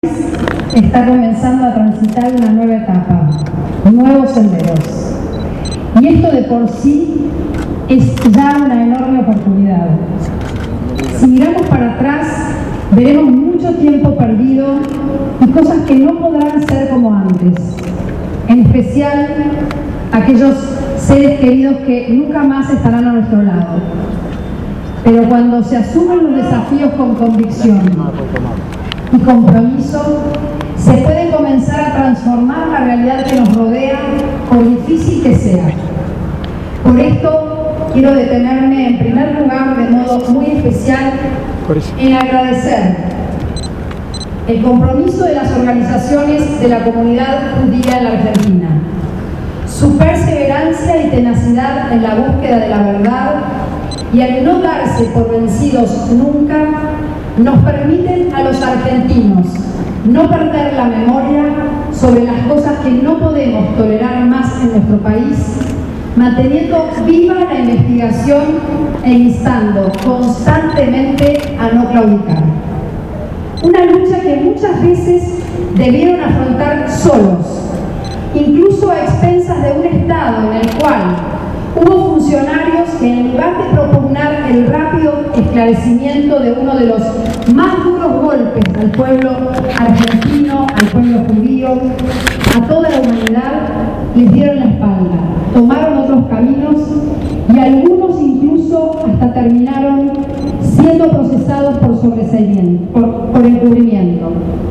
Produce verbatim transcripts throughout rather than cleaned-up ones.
está comenzando a transitar una nueva etapa, nuevos senderos. Y esto de por sí es ya una enorme oportunidad. Si miramos para atrás, veremos mucho tiempo perdido y cosas que no podrán ser como antes. En especial, aquellos seres queridos que nunca más estarán a nuestro lado. Pero cuando se asumen los desafíos con convicción y compromiso, se puede comenzar a transformar la realidad que nos rodea, por difícil que sea. Por esto, quiero detenerme en primer lugar, de modo muy especial, en agradecer el compromiso de las organizaciones de la comunidad judía en la Argentina, su perseverancia y tenacidad en la búsqueda de la verdad, y al no darse por vencidos nunca, nos permiten a los argentinos no perder la memoria sobre las cosas que no podemos tolerar más en nuestro país, manteniendo viva la investigación e instando constantemente a no claudicar. Una lucha que muchas veces debieron afrontar solos, incluso a expensas de un Estado en el cual hubo funcionarios que, en lugar de propugnar el rápido esclarecimiento de uno de los más duros golpes al pueblo argentino, al pueblo judío, a toda la humanidad, les dieron la espalda, tomaron otros caminos y algunos incluso hasta terminaron siendo procesados por sobreseimiento, por, por encubrimiento.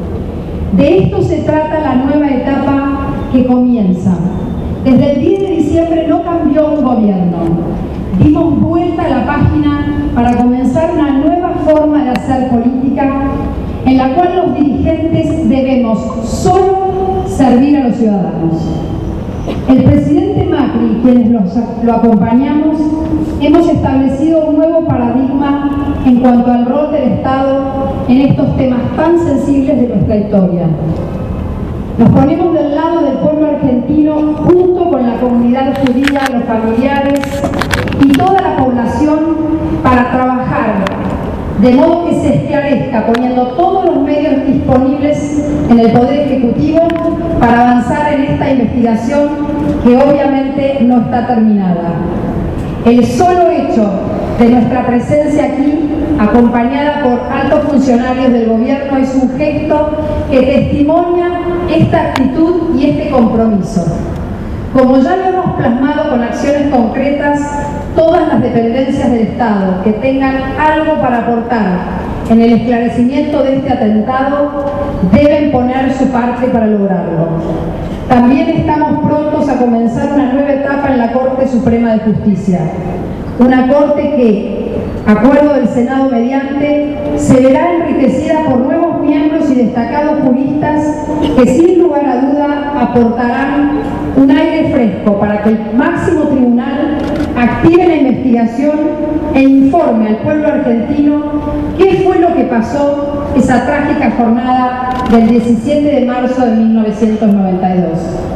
De esto se trata la nueva etapa que comienza. Desde el diez de diciembre no cambió un gobierno. Dimos vuelta a la página para comenzar una nueva forma de hacer política en la cual los dirigentes debemos solo servir a los ciudadanos. El presidente Macri y quienes los, lo acompañamos hemos establecido un nuevo paradigma en cuanto al rol del Estado en estos temas tan sensibles de nuestra historia. Nos ponemos del lado del pueblo argentino junto con la comunidad judía, los familiares y toda la población para trabajar de modo que se esclarezca, poniendo todos los medios disponibles en el Poder Ejecutivo para avanzar en esta investigación que obviamente no está terminada. El solo hecho de nuestra presencia aquí, acompañada por altos funcionarios del gobierno, es un gesto que testimonia esta actitud y este compromiso. Como ya lo hemos plasmado con acciones concretas, todas las dependencias del Estado que tengan algo para aportar en el esclarecimiento de este atentado deben poner su parte para lograrlo. También estamos prontos a comenzar una nueva etapa en la Corte Suprema de Justicia, una Corte que, acuerdo del Senado mediante, se verá enriquecida por nuevos miembros y destacados juristas que sin lugar a duda aportarán un aire fresco para que el máximo tribunal active la investigación e informe al pueblo argentino qué fue lo que pasó esa trágica jornada del diecisiete de marzo de mil novecientos noventa y dos.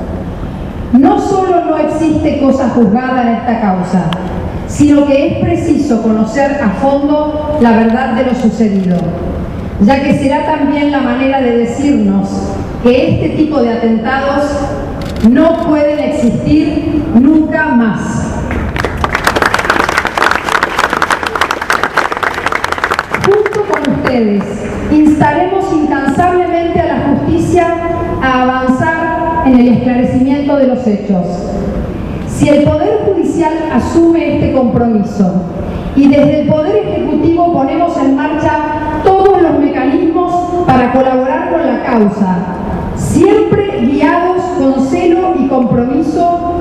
No solo no existe cosa juzgada en esta causa, sino que es preciso conocer a fondo la verdad de lo sucedido, ya que será también la manera de decirnos que este tipo de atentados no pueden existir nunca más. Junto con ustedes, instaremos incansablemente a la justicia a avanzar en el esclarecimiento de los hechos. Si el Poder Judicial asume este compromiso y desde el Poder Ejecutivo ponemos en marcha todos los mecanismos para colaborar con la causa, siempre guiados con celo y compromiso,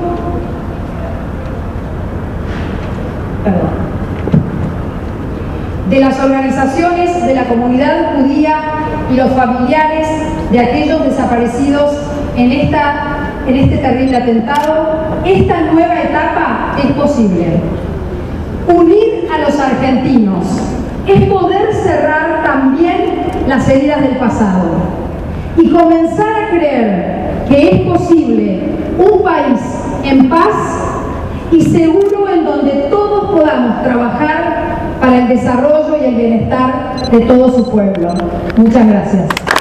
perdón, de las organizaciones de la comunidad judía y los familiares de aquellos desaparecidos en, esta, en este terrible atentado, esta nueva etapa es posible. Unir a los argentinos es poder cerrar también las heridas del pasado y comenzar a creer que es posible un país en paz y seguro en donde todos podamos trabajar para el desarrollo y el bienestar de todo su pueblo. Muchas gracias.